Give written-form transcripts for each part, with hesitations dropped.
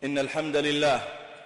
إن الحمد لله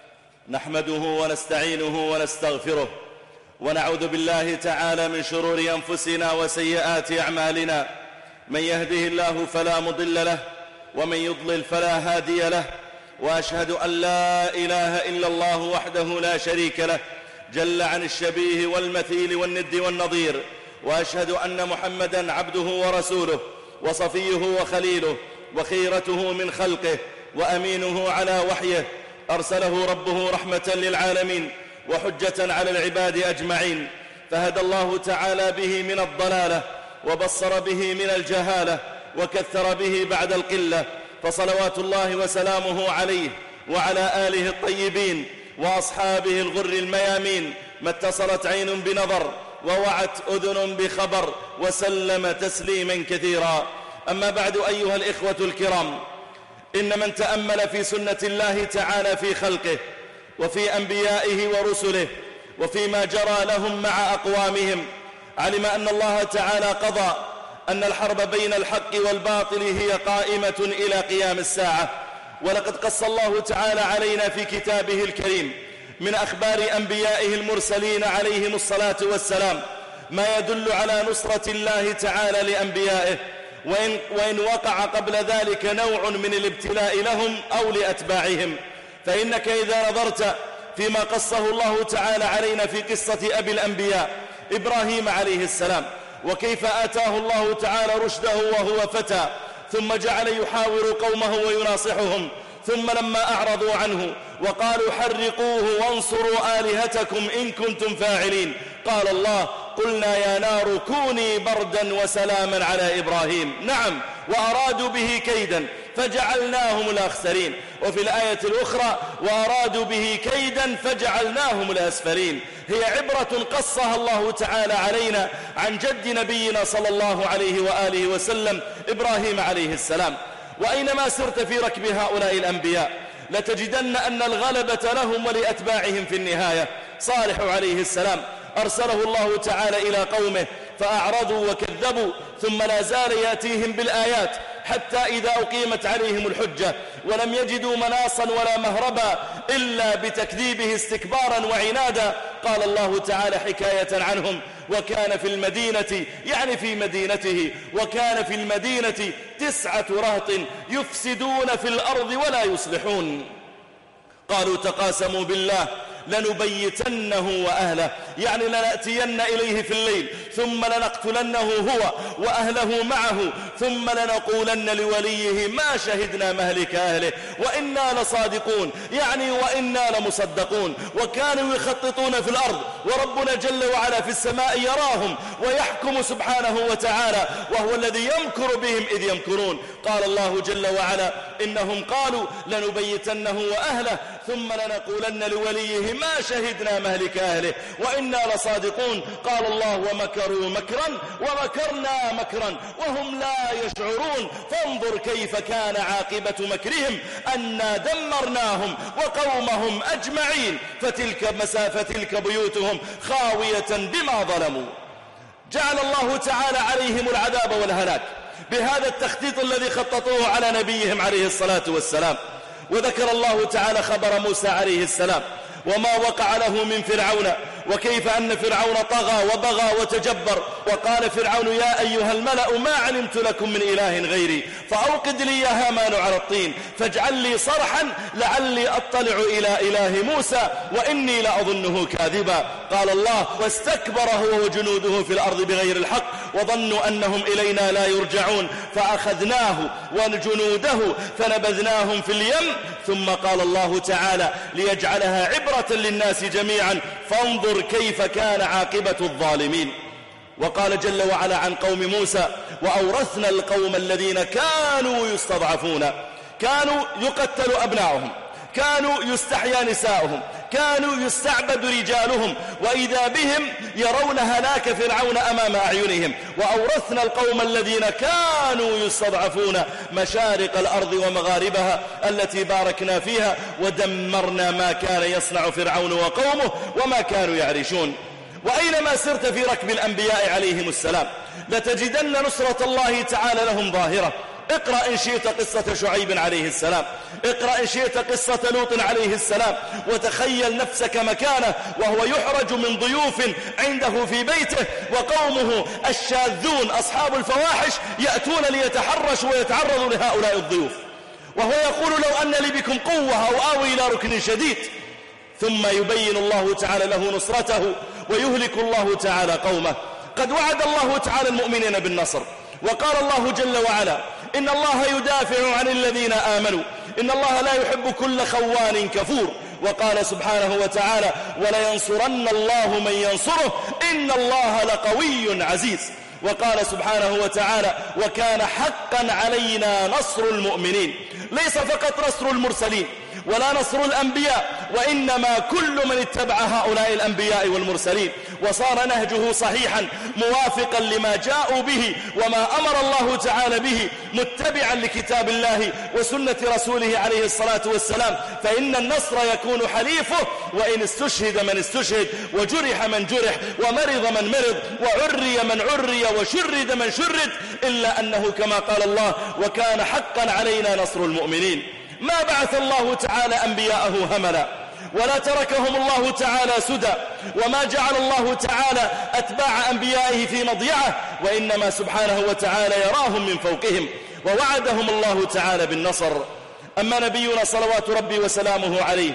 نحمده ونستعينه ونستغفره ونعوذ بالله تعالى من شرور أنفسنا وسيئات أعمالنا. من يهده الله فلا مضل له ومن يضلل فلا هادي له، وأشهد أن لا إله إلا الله وحده لا شريك له جل عن الشبيه والمثيل والند والنظير، وأشهد أن محمدا عبده ورسوله وصفيه وخليله وخيرته من خلقه وأمينه على وحيه، أرسله ربه رحمة للعالمين وحجة على العباد أجمعين، فهدى الله تعالى به من الضلالة وبصر به من الجهالة وكثر به بعد القلة، فصلوات الله وسلامه عليه وعلى آله الطيبين وأصحابه الغر الميامين، ما اتصلت عين بنظر ووعت أذن بخبر وسلم تسليما كثيرا. أما بعد أيها الإخوة الكرام، إن من تأمل في سنة الله تعالى في خلقه وفي أنبيائه ورسله وفيما جرى لهم مع أقوامهم علم أن الله تعالى قضى أن الحرب بين الحق والباطل هي قائمة إلى قيام الساعة. ولقد قص الله تعالى علينا في كتابه الكريم من أخبار أنبيائه المرسلين عليهم الصلاة والسلام ما يدل على نصرة الله تعالى لأنبيائه، وإن وقع قبل ذلك نوع من الابتلاء لهم أو لأتباعهم. فإنك إذا نظرت فيما قصه الله تعالى علينا في قصة أبي الأنبياء إبراهيم عليه السلام، وكيف آتاه الله تعالى رشده وهو فتى، ثم جعل يحاور قومه ويناصحهم، ثم لما أعرضوا عنه وقالوا حرقوه وانصروا آلهتكم إن كنتم فاعلين، قال الله قلنا يا نار كوني بردا وسلاما على إبراهيم. نعم، وأرادوا به كيدا فجعلناهم الأخسرين. وفي الآية الأخرى وأرادوا به كيدا فجعلناهم الأسفلين. هي عبرة قصها الله تعالى علينا عن جد نبينا صلى الله عليه وآله وسلم إبراهيم عليه السلام. وأينما سرت في ركب هؤلاء الأنبياء لتجدن أن الغلبة لهم ولأتباعهم في النهاية. صالح عليه السلام أرسله الله تعالى إلى قومه فأعرضوا وكذبوا، ثم لا زال يأتيهم بالآيات حتى إذا أقيمت عليهم الحجة ولم يجدوا مناصا ولا مهربا إلا بتكذيبه استكبارا وعنادا، قال الله تعالى حكاية عنهم وكان في المدينة، يعني في مدينته، وكان في المدينة 9 رهط يفسدون في الأرض ولا يصلحون، قالوا تقاسموا بالله لنبيتنه وأهله، يعني لنأتين إليه في الليل ثم لنقتلنه هو وأهله معه ثم لنقولن لوليه ما شهدنا مهلك أهله وإنا لصادقون، يعني وإنا لمصدقون. وكانوا يخططون في الأرض وربنا جل وعلا في السماء يراهم ويحكم سبحانه وتعالى، وهو الذي يمكر بهم إذ يمكرون. قال الله جل وعلا إنهم قالوا لنبيتنه وأهله ثم لنقولن لوليه ما شهدنا مهلك أهله وإنا لصادقون. قال الله ومكروا مكرا ومكرنا مكرا وهم لا يشعرون، فانظر كيف كان عاقبة مكرهم أنا دمرناهم وقومهم أجمعين فتلك بيوتهم خاوية بما ظلموا. جعل الله تعالى عليهم العذاب والهلاك بهذا التخطيط الذي خططوه على نبيهم عليه الصلاة والسلام. وذكر الله تعالى خبر موسى عليه السلام وما وقع له من فرعون، وكيف أن فرعون طغى وبغى وتجبر، وقال فرعون يا أيها الملأ ما علمت لكم من إله غيري فأوقد لي يا هامان على الطين فاجعل لي صرحا لعلي أطلع إلى إله موسى وإني لأظنه كاذبا. قال الله واستكبر هو وجنوده في الأرض بغير الحق وظنوا أنهم إلينا لا يرجعون فأخذناه وجنوده فنبذناهم في اليم. ثم قال الله تعالى ليجعلها عبرة للناس جميعا فانظر كيف كان عاقبة الظالمين. وقال جل وعلا عن قوم موسى وأورثنا القوم الذين كانوا يستضعفون، كانوا يقتل أبناؤهم، كانوا يستحيا نساؤهم، كانوا يستعبد رجالهم، وإذا بهم يرون هلاك فرعون أمام أعينهم. وأورثنا القوم الذين كانوا يستضعفون مشارق الأرض ومغاربها التي باركنا فيها ودمرنا ما كان يصنع فرعون وقومه وما كانوا يعرشون. وأينما سرت في ركب الأنبياء عليهم السلام لتجدن نصرة الله تعالى لهم ظاهرة. اقرأ إن شئت قصة شعيب عليه السلام، اقرأ إن شئت قصة لوط عليه السلام، وتخيل نفسك مكانه وهو يحرج من ضيوف عنده في بيته، وقومه الشاذون أصحاب الفواحش يأتون ليتحرشوا ويتعرضوا لهؤلاء الضيوف، وهو يقول لو أن لي بكم قوة أو آوي إلى ركن شديد. ثم يبين الله تعالى له نصرته ويهلك الله تعالى قومه. قد وعد الله تعالى المؤمنين بالنصر، وقال الله جل وعلا إن الله يدافع عن الذين آمنوا إن الله لا يحب كل خوان كفور. وقال سبحانه وتعالى ولينصرن الله من ينصره إن الله لقوي عزيز. وقال سبحانه وتعالى وكان حقا علينا نصر المؤمنين. ليس فقط نصر المرسلين ولا نصر الأنبياء، وإنما كل من اتبع هؤلاء الأنبياء والمرسلين وصار نهجه صحيحا موافقا لما جاءوا به وما أمر الله تعالى به، متبعا لكتاب الله وسنة رسوله عليه الصلاة والسلام، فإن النصر يكون حليفه. وإن استشهد من استشهد، وجرح من جرح، ومرض من مرض، وعري من عري، وشرد من شرد، إلا أنه كما قال الله وكان حقا علينا نصر المؤمنين. ما بعث الله تعالى أنبياءه هملا، ولا تركهم الله تعالى سدى، وما جعل الله تعالى أتباع أنبيائه في مضيعة، وإنما سبحانه وتعالى يراهم من فوقهم، ووعدهم الله تعالى بالنصر. أما نبينا صلوات ربي وسلامه عليه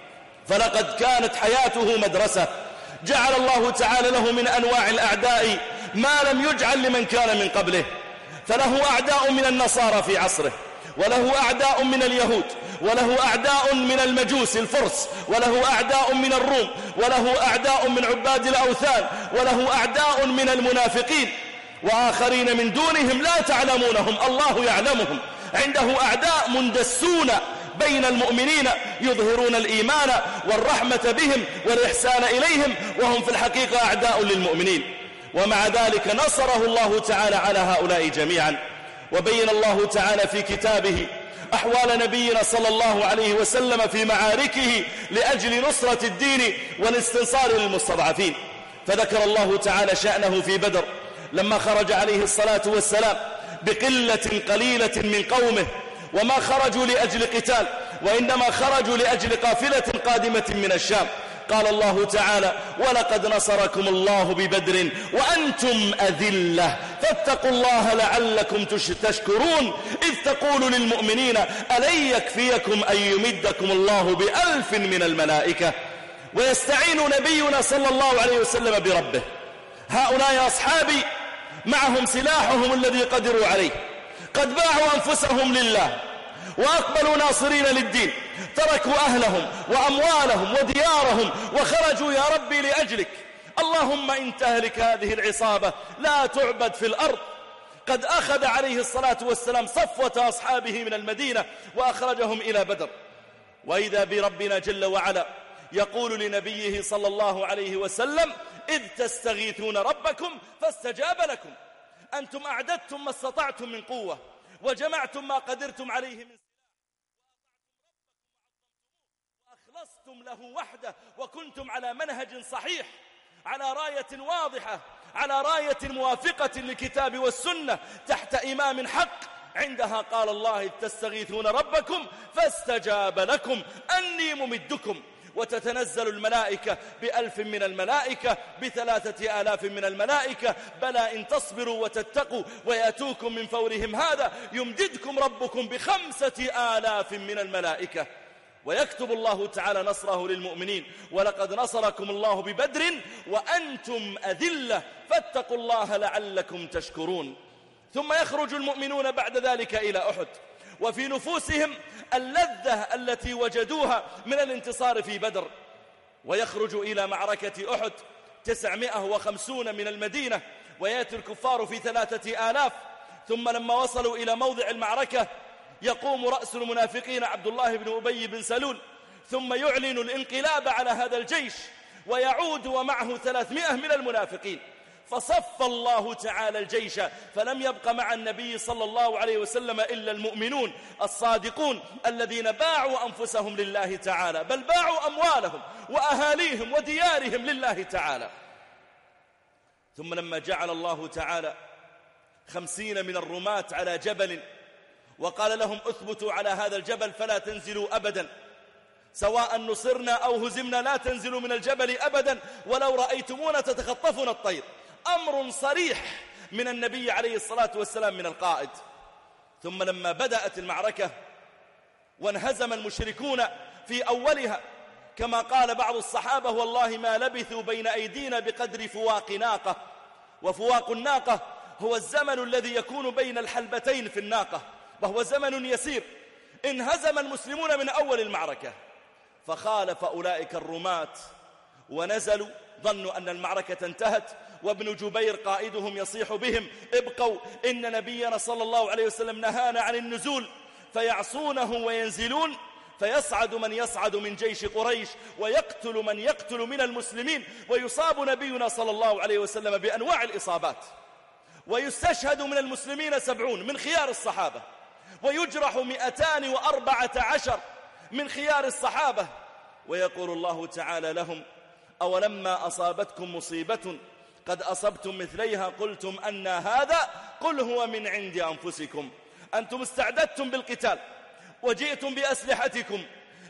فلقد كانت حياته مدرسة، جعل الله تعالى له من أنواع الأعداء ما لم يجعل لمن كان من قبله. فله أعداء من النصارى في عصره، وله أعداء من اليهود، وله أعداء من المجوس الفرس، وله أعداء من الروم، وله أعداء من عباد الأوثان، وله أعداء من المنافقين، وآخرين من دونهم لا تعلمونهم الله يعلمهم. عنده أعداء مندسون بين المؤمنين يظهرون الإيمان والرحمة بهم والإحسان إليهم، وهم في الحقيقة أعداء للمؤمنين. ومع ذلك نصره الله تعالى على هؤلاء جميعا. وبين الله تعالى في كتابه أحوال نبينا صلى الله عليه وسلم في معاركه لأجل نصرة الدين والاستنصار للمستضعفين. فذكر الله تعالى شأنه في بدر لما خرج عليه الصلاة والسلام بقلة قليلة من قومه، وما خرجوا لأجل قتال، وإنما خرجوا لأجل قافلة قادمة من الشام. قال الله تعالى ولقد نصركم الله ببدر وأنتم أذلة فاتقوا الله لعلكم تشكرون إذ تقول للمؤمنين ألن يكفيكم أن يمدكم الله ب1000 من الملائكة. ويستعين نبينا صلى الله عليه وسلم بربه. هؤلاء أصحابي معهم سلاحهم الذي قدروا عليه، قد باعوا أنفسهم لله وأقبلوا ناصرين للدين، تركوا أهلهم وأموالهم وديارهم وخرجوا يا ربي لأجلك. اللهم إن تهلك هذه العصابة لا تعبد في الأرض. قد أخذ عليه الصلاة والسلام صفوة أصحابه من المدينة وأخرجهم إلى بدر. وإذا بربنا جل وعلا يقول لنبيه صلى الله عليه وسلم إذ تستغيثون ربكم فاستجاب لكم أنتم أعددتم ما استطعتم من قوة وجمعتم ما قدرتم عليه من وأخلصتم له وحده وكنتم على منهج صحيح، على راية واضحة، على راية موافقة للكتاب والسنة، تحت إمام حق. عندها قال الله إذ تستغيثون ربكم فاستجاب لكم أني ممدكم. وتتنزل الملائكة ب1000 من الملائكة، ب3000 من الملائكة، بلى إن تصبروا وتتقوا ويأتوكم من فورهم هذا يمددكم ربكم ب5000 من الملائكة. ويكتب الله تعالى نصره للمؤمنين ولقد نصركم الله ببدر وأنتم أذلة فاتقوا الله لعلكم تشكرون. ثم يخرج المؤمنون بعد ذلك إلى أحد، وفي نفوسهم اللذة التي وجدوها من الانتصار في بدر، ويخرج إلى معركة أحد 950 من المدينة، ويأتي الكفار في 3000. ثم لما وصلوا إلى موضع المعركة يقوم رأس المنافقين عبد الله بن أبي بن سلول، ثم يعلن الانقلاب على هذا الجيش، ويعود ومعه 300 من المنافقين. فصف الله تعالى الجيش، فلم يبق مع النبي صلى الله عليه وسلم إلا المؤمنون الصادقون الذين باعوا أنفسهم لله تعالى، بل باعوا أموالهم وأهاليهم وديارهم لله تعالى. ثم لما جعل الله تعالى 50 من الرماة على جبل وقال لهم اثبتوا على هذا الجبل فلا تنزلوا أبدا، سواء نصرنا أو هزمنا لا تنزلوا من الجبل أبدا، ولو رأيتمونا تتخطفنا الطير. أمر صريح من النبي عليه الصلاة والسلام من القائد. ثم لما بدأت المعركة وانهزم المشركون في أولها، كما قال بعض الصحابة والله ما لبثوا بين أيدينا بقدر فواق ناقة، وفواق الناقة هو الزمن الذي يكون بين الحلبتين في الناقة، وهو زمن يسير. انهزم المسلمون من أول المعركة، فخالف أولئك الرماة ونزلوا، ظنوا أن المعركة انتهت، وابن جبير قائدهم يصيح بهم ابقوا، إن نبينا صلى الله عليه وسلم نهانا عن النزول، فيعصونه وينزلون، فيصعد من يصعد من جيش قريش ويقتل من يقتل من المسلمين، ويصاب نبينا صلى الله عليه وسلم بأنواع الإصابات، ويستشهد من المسلمين 70 من خيار الصحابة، ويجرح 214 من خيار الصحابة. ويقول الله تعالى لهم أولما أصابتكم مصيبة قد أصبتم مثليها قلتم أن هذا قل هو من عند أنفسكم. أنتم استعددتم بالقتال وجئتم بأسلحتكم،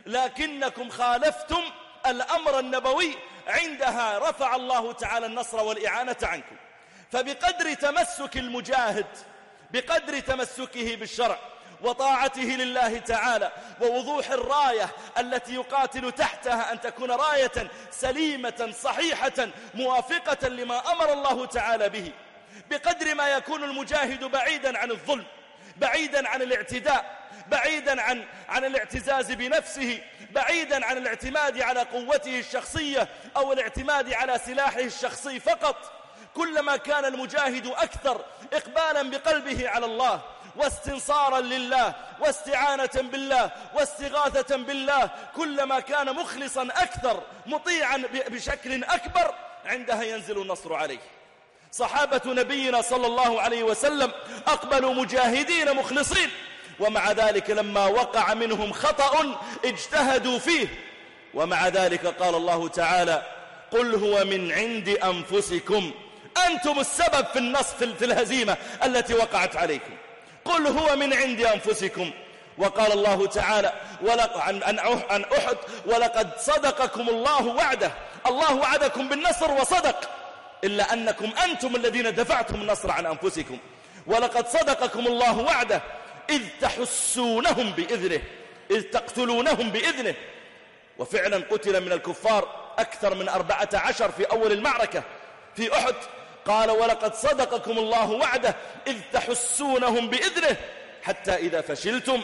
لكنكم خالفتم الأمر النبوي، عندها رفع الله تعالى النصر والإعانة عنكم. فبقدر تمسك المجاهد، بقدر تمسكه بالشرع وطاعته لله تعالى ووضوح الراية التي يقاتل تحتها أن تكون راية سليمة صحيحة موافقة لما أمر الله تعالى به، بقدر ما يكون المجاهد بعيدا عن الظلم، بعيدا عن الاعتداء، بعيدا عن الاعتزاز بنفسه، بعيدا عن الاعتماد على قوته الشخصية أو الاعتماد على سلاحه الشخصي فقط. كلما كان المجاهد أكثر إقبالا بقلبه على الله واستنصارا لله واستعانة بالله واستغاثة بالله، كلما كان مخلصا أكثر مطيعا بشكل أكبر، عندها ينزل النصر عليه. صحابة نبينا صلى الله عليه وسلم أقبلوا مجاهدين مخلصين، ومع ذلك لما وقع منهم خطأ اجتهدوا فيه، ومع ذلك قال الله تعالى قل هو من عند أنفسكم، أنتم السبب في النصر في الهزيمة التي وقعت عليكم، قل هو من عند أنفسكم. وقال الله تعالى عن أحد ولقد صدقكم الله وعده، الله وعدكم بالنصر وصدق، إلا أنكم أنتم الذين دفعتم النصر عن أنفسكم. ولقد صدقكم الله وعده إذ تحسونهم بإذنه، إذ تقتلونهم بإذنه. وفعلا قتل من الكفار أكثر من 14 في أول المعركة في أحد. قال ولقد صدقكم الله وعده إذ تحسونهم بإذنه حتى إذا فشلتم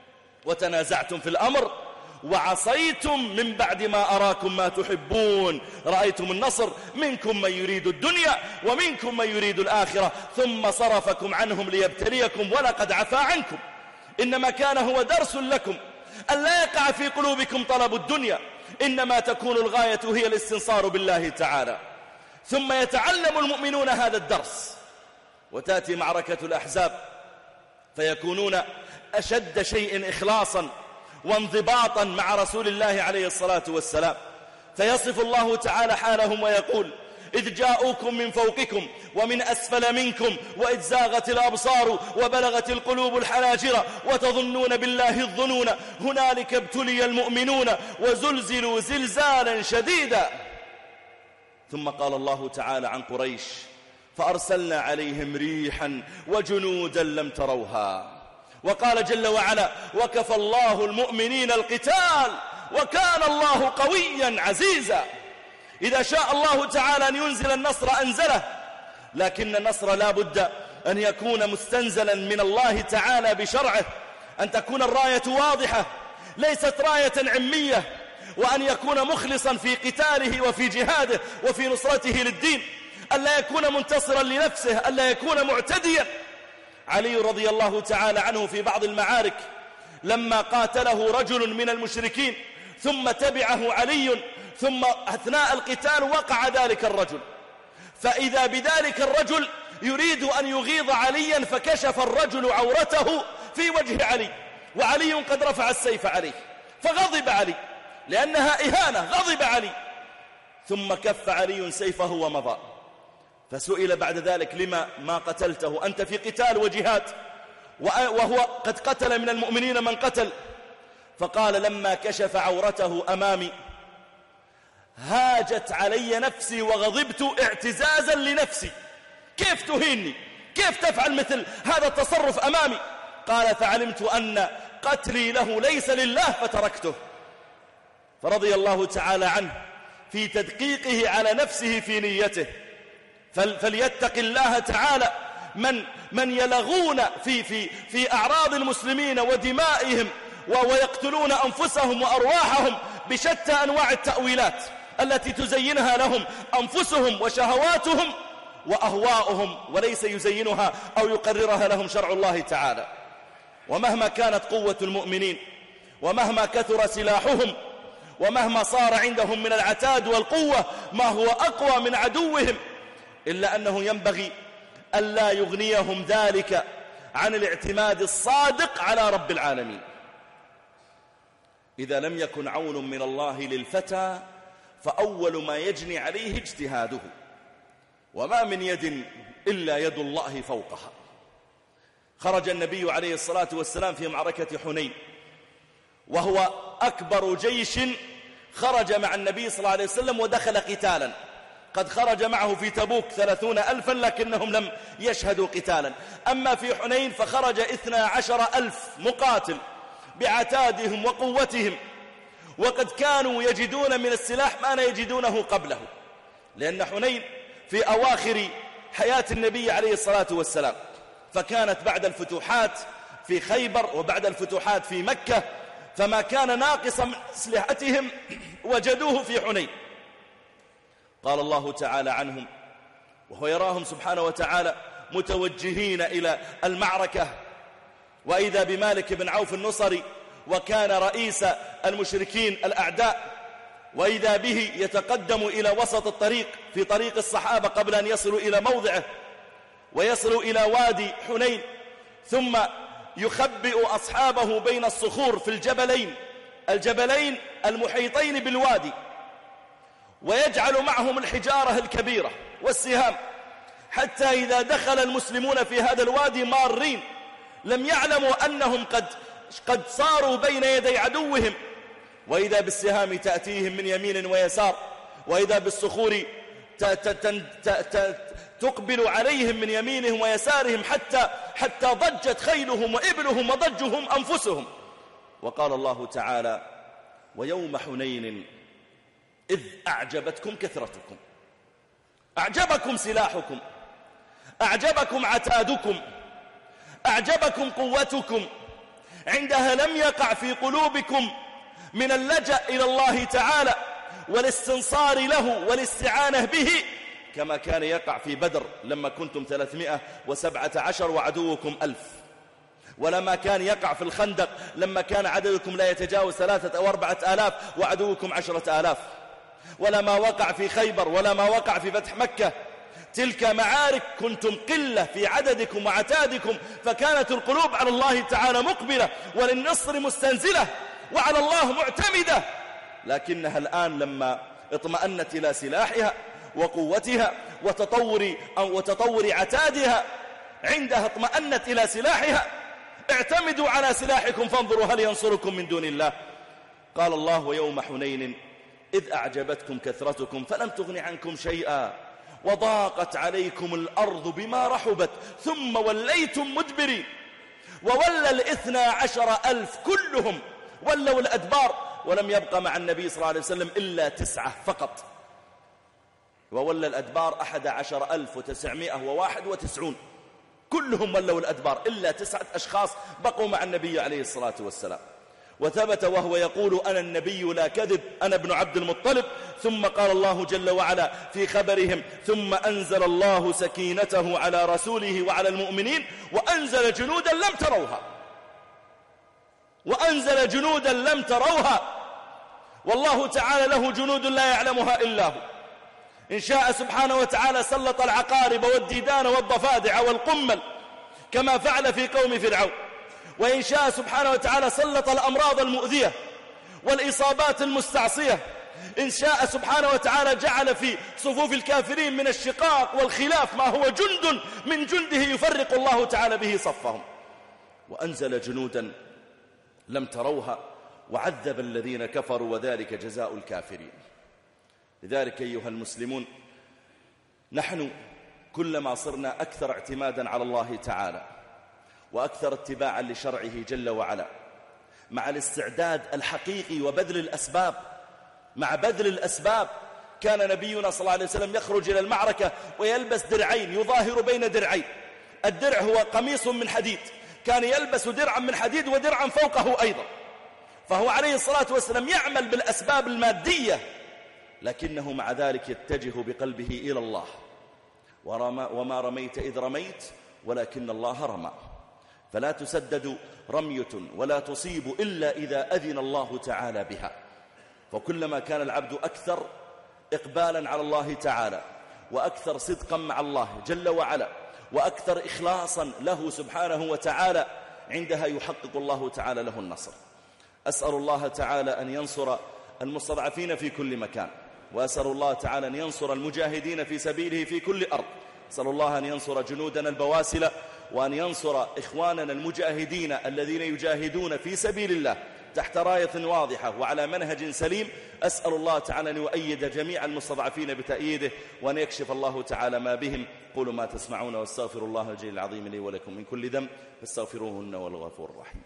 وتنازعتم في الأمر وعصيتم من بعد ما أراكم ما تحبون، رأيتم النصر، منكم من يريد الدنيا ومنكم من يريد الآخرة، ثم صرفكم عنهم ليبتليكم ولقد عفا عنكم. إنما كان هو درس لكم أن لا يقع في قلوبكم طلب الدنيا، إنما تكون الغاية هي الاستنصار بالله تعالى. ثم يتعلم المؤمنون هذا الدرس، وتأتي معركة الأحزاب فيكونون أشد شيء إخلاصا وانضباطا مع رسول الله عليه الصلاة والسلام، فيصف الله تعالى حالهم ويقول إذ جاءوكم من فوقكم ومن أسفل منكم وإذ زاغت الأبصار وبلغت القلوب الحناجر وتظنون بالله الظنون هنالك ابتلي المؤمنون وزلزلوا زلزالا شديدا. ثم قال الله تعالى عن قريش فأرسلنا عليهم ريحا وجنودا لم تروها. وقال جل وعلا وكفى الله المؤمنين القتال وكان الله قويا عزيزا. إذا شاء الله تعالى أن ينزل النصر أنزله، لكن النصر لا بد أن يكون مستنزلا من الله تعالى بشرعه، أن تكون الراية واضحة ليست راية عمية، وأن يكون مخلصا في قتاله وفي جهاده وفي نصرته للدين، ألا يكون منتصرا لنفسه، ألا يكون معتديا. علي رضي الله تعالى عنه في بعض المعارك لما قاتله رجل من المشركين ثم تبعه علي، ثم أثناء القتال وقع ذلك الرجل، فإذا بذلك الرجل يريد أن يغيظ عليا، فكشف الرجل عورته في وجه علي، وعلي قد رفع السيف عليه، فغضب علي لأنها إهانة، غضب علي، ثم كف علي سيفه ومضى. فسئل بعد ذلك لما ما قتلته، أنت في قتال وجهاد وهو قد قتل من المؤمنين من قتل. فقال لما كشف عورته أمامي هاجت علي نفسي وغضبت اعتزازا لنفسي. كيف تهيني؟ كيف تفعل مثل هذا التصرف أمامي؟ قال فعلمت أن قتلي له ليس لله فتركته. فرضي الله تعالى عنه في تدقيقه على نفسه في نيته. فليتق الله تعالى من يلغون في أعراض المسلمين ودمائهم ويقتلون أنفسهم وأرواحهم بشتى أنواع التأويلات التي تزينها لهم أنفسهم وشهواتهم وأهواؤهم، وليس يزينها أو يقررها لهم شرع الله تعالى. ومهما كانت قوة المؤمنين ومهما كثر سلاحهم ومهما صار عندهم من العتاد والقوة ما هو أقوى من عدوهم، إلا أنه ينبغي ألا يغنيهم ذلك عن الاعتماد الصادق على رب العالمين. إذا لم يكن عون من الله للفتى فأول ما يجني عليه اجتهاده، وما من يد إلا يد الله فوقها. خرج النبي عليه الصلاة والسلام في معركة حنين، وهو أكبر جيش خرج مع النبي صلى الله عليه وسلم ودخل قتالا. قد خرج معه في تبوك 30,000 لكنهم لم يشهدوا قتالا. أما في حنين فخرج 12,000 مقاتل بعتادهم وقوتهم، وقد كانوا يجدون من السلاح ما لا يجدونه قبله، لأن حنين في أواخر حياة النبي عليه الصلاة والسلام، فكانت بعد الفتوحات في خيبر وبعد الفتوحات في مكة، فما كان ناقصا من أسلحتهم وجدوه في حنين. قال الله تعالى عنهم وهو يراهم سبحانه وتعالى متوجهين إلى المعركة، وإذا بمالك بن عوف النصري وكان رئيس المشركين الأعداء، وإذا به يتقدم إلى وسط الطريق في طريق الصحابة قبل أن يصلوا إلى موضعه ويصلوا إلى وادي حنين، ثم يخبئ أصحابه بين الصخور في الجبلين المحيطين بالوادي، ويجعل معهم الحجارة الكبيرة والسهام، حتى إذا دخل المسلمون في هذا الوادي مارين لم يعلموا أنهم قد صاروا بين يدي عدوهم، وإذا بالسهام تأتيهم من يمين ويسار، وإذا بالصخور تقبل عليهم من يمينهم ويسارهم، حتى ضجت خيلهم وإبلهم وضجهم أنفسهم. وقال الله تعالى ويوم حنين إذ أعجبتكم كثرتكم، أعجبكم سلاحكم، أعجبكم عتادكم، أعجبكم قوتكم، عندها لم يقع في قلوبكم من اللجأ إلى الله تعالى والاستنصار له والاستعانة به كما كان يقع في بدر لما كنتم 317 وعدوكم 1000، ولما كان يقع في الخندق لما كان عددكم لا يتجاوز 3 أو 4,000 وعدوكم 10,000، ولا ما وقع في خيبر ولا ما وقع في فتح مكة. تلك معارك كنتم قلة في عددكم وعتادكم، فكانت القلوب على الله تعالى مقبلة وللنصر مستنزلة وعلى الله معتمدة. لكنها الآن لما اطمأنت إلى سلاحها وقوتها وتطور عتادها، عندها اطمأنت إلى سلاحها، اعتمدوا على سلاحكم فانظروا هل ينصركم من دون الله. قال الله ويوم حنين إذ أعجبتكم كثرتكم فلم تغن عنكم شيئا وضاقت عليكم الأرض بما رحبت ثم وليتم مدبرين. وولى 12,000 كلهم ولوا الأدبار، ولم يبق مع النبي صلى الله عليه وسلم إلا 9 فقط. وولى الأدبار 11,991 كلهم ولوا الأدبار إلا 9 أشخاص بقوا مع النبي عليه الصلاة والسلام. وثبت وهو يقول أنا النبي لا كذب أنا ابن عبد المطلب. ثم قال الله جل وعلا في خبرهم ثم أنزل الله سكينته على رسوله وعلى المؤمنين وأنزل جنودا لم تروها، وأنزل جنودا لم تروها. والله تعالى له جنود لا يعلمها إلا هو. إن شاء سبحانه وتعالى سلط العقارب والديدان والضفادع والقمل كما فعل في قوم فرعون، وإن شاء سبحانه وتعالى سلط الأمراض المؤذية والإصابات المستعصية. إن شاء سبحانه وتعالى جعل في صفوف الكافرين من الشقاق والخلاف ما هو جند من جنده يفرق الله تعالى به صفهم. وأنزل جنودا لم تروها وعذب الذين كفروا وذلك جزاء الكافرين. لذلك أيها المسلمون، نحن كلما صرنا أكثر اعتمادا على الله تعالى وأكثر اتباعا لشرعه جل وعلا، مع الاستعداد الحقيقي وبذل الأسباب، مع بذل الأسباب، كان نبينا صلى الله عليه وسلم يخرج إلى المعركة ويلبس درعين يظاهر بين درعين. الدرع هو قميص من حديد، كان يلبس درعا من حديد ودرعا فوقه أيضا، فهو عليه الصلاة والسلام يعمل بالأسباب المادية، لكنه مع ذلك يتجه بقلبه إلى الله. وما رميت إذ رميت ولكن الله رمى، فلا تسدد رمية ولا تصيب إلا إذا أذن الله تعالى بها. فكلما كان العبد أكثر إقبالا على الله تعالى وأكثر صدقا مع الله جل وعلا وأكثر إخلاصا له سبحانه وتعالى، عندها يحقق الله تعالى له النصر. أسأل الله تعالى أن ينصر المستضعفين في كل مكان، وأسأل الله تعالى أن ينصر المجاهدين في سبيله في كل أرض. أسأل الله أن ينصر جنودنا البواسل، وأن ينصر إخواننا المجاهدين الذين يجاهدون في سبيل الله تحت راية واضحة وعلى منهج سليم. أسأل الله تعالى أن يؤيد جميع المستضعفين بتأييده، وأن يكشف الله تعالى ما بهم. قولوا ما تسمعون، واستغفر الله الجليل العظيم لي ولكم من كل ذنب فاستغفروه إنه هو الغفور الرحيم.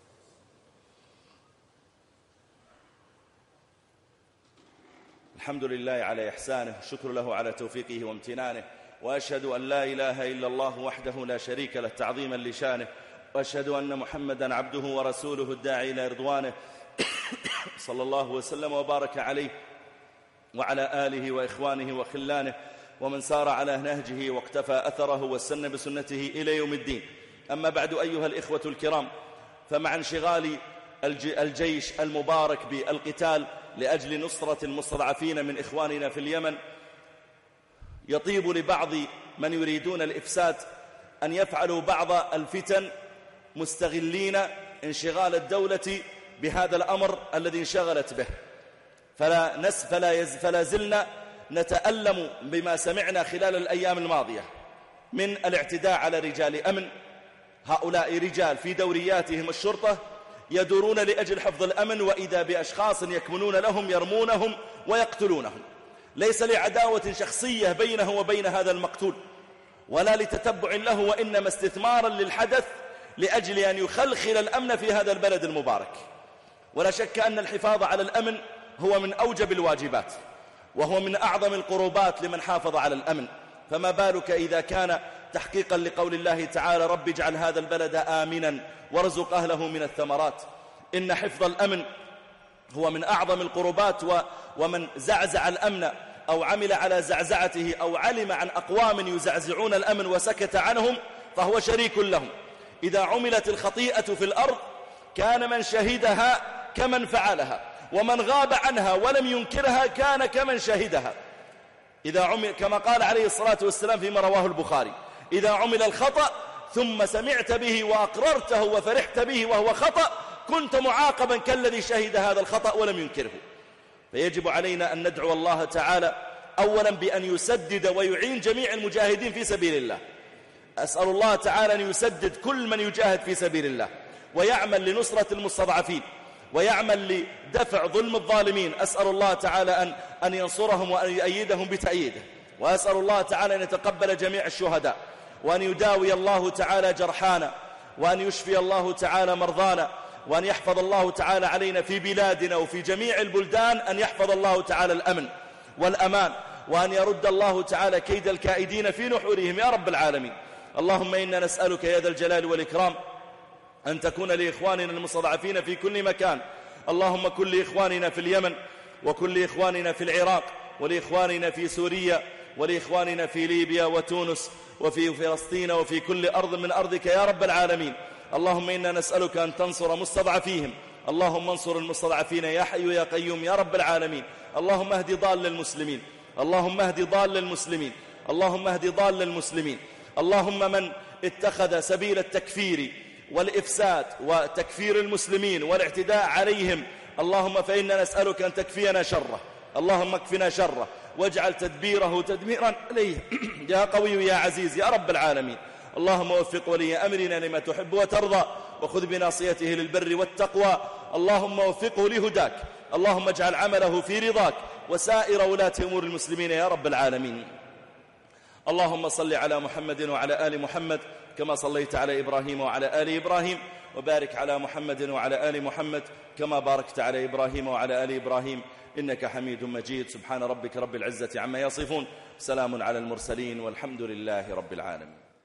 الحمد لله على إحسانه، الشكر له على توفيقه وامتنانه، وأشهد أن لا إله إلا الله وحده لا شريك له تعظيما لشانه، وأشهد أن محمدا عبده ورسوله الداعي إلى رضوانه صلى الله وسلم وبارك عليه وعلى آله وإخوانه وخلانه ومن سار على نهجه واقتفى أثره واستنى بسنته إلى يوم الدين. أما بعد، أيها الإخوة الكرام، فمع انشغال الجيش المبارك بالقتال لأجل نصرة المستضعفين من إخواننا في اليمن، يطيب لبعض من يريدون الإفساد أن يفعلوا بعض الفتن مستغلين انشغال الدولة بهذا الأمر الذي انشغلت به. فلا زلنا نتألم بما سمعنا خلال الأيام الماضية من الاعتداء على رجال أمن. هؤلاء رجال في دورياتهم الشرطة يدورون لأجل حفظ الأمن، وإذا بأشخاص يكمنون لهم يرمونهم ويقتلونهم، ليس لعداوة شخصية بينه وبين هذا المقتول ولا لتتبع له، وإنما استثمارا للحدث لأجل أن يخلخل الأمن في هذا البلد المبارك. ولا شك أن الحفاظ على الأمن هو من أوجب الواجبات، وهو من أعظم القربات لمن حافظ على الأمن، فما بالك إذا كان تحقيقا لقول الله تعالى: رب اجعل هذا البلد آمنا وارزق أهله من الثمرات. إن حفظ الأمن هو من أعظم القربات، ومن زعزع الأمن أو عمل على زعزعته أو علم عن أقوام يزعزعون الأمن وسكت عنهم فهو شريك لهم. إذا عملت الخطيئة في الأرض كان من شهدها كمن فعلها، ومن غاب عنها ولم ينكرها كان كمن شهدها. إذا عمل كما قال عليه الصلاة والسلام فيما رواه البخاري: إذا عمل الخطأ ثم سمعت به وأقررته وفرحت به وهو خطأ كنت معاقبا كالذي شهد هذا الخطأ ولم ينكره. فيجب علينا أن ندعو الله تعالى أولا بأن يسدد ويعين جميع المجاهدين في سبيل الله. أسأل الله تعالى أن يسدد كل من يجاهد في سبيل الله ويعمل لنصرة المستضعفين ويعمل لدفع ظلم الظالمين. أسأل الله تعالى أن ينصرهم وأن يؤيدهم بتأييده، وأسأل الله تعالى أن يتقبل جميع الشهداء، وأن يداوي الله تعالى جرحانا، وأن يشفي الله تعالى مرضانا، وأن يحفظ الله تعالى علينا في بلادنا وفي جميع البلدان، أن يحفظ الله تعالى الأمن والأمان، وأن يرد الله تعالى كيد الكائدين في نحورهم يا رب العالمين. اللهم إنا نسألك يا ذا الجلال والإكرام أن تكون لإخواننا المستضعفين في كل مكان. اللهم كن لإخواننا في اليمن، وكن لإخواننا في العراق، ولإخواننا في سوريا، ولإخواننا في ليبيا وتونس وفي فلسطين وفي كل أرض من أرضك يا رب العالمين. اللهم إنا نسألك أن تنصر مستضعفيهم. اللهم انصر المستضعفين يا حي يا قيوم يا رب العالمين. اللهم اهد ضال المسلمين، اللهم اهد ضال المسلمين، اللهم اهد ضال المسلمين. اللهم من اتخذ سبيل التكفير والإفساد وتكفير المسلمين والاعتداء عليهم، اللهم فإنا نسألك أن تكفينا شره. اللهم اكفنا شره واجعل تدبيره تدميرا عليه يا قوي يا عزيز يا رب العالمين. اللهم وفق ولي أمرنا لما تحب وترضى، وخذ بناصيته للبر والتقوى. اللهم وفقه لهداك، اللهم اجعل عمله في رضاك وسائر ولاة أمور المسلمين يا رب العالمين. اللهم صل على محمد وعلى آل محمد كما صليت على إبراهيم وعلى آل إبراهيم، وبارك على محمد وعلى آل محمد كما باركت على إبراهيم وعلى آل إبراهيم إنك حميد مجيد. سبحان ربك رب العزة عما يصفون، سلام على المرسلين والحمد لله رب العالمين.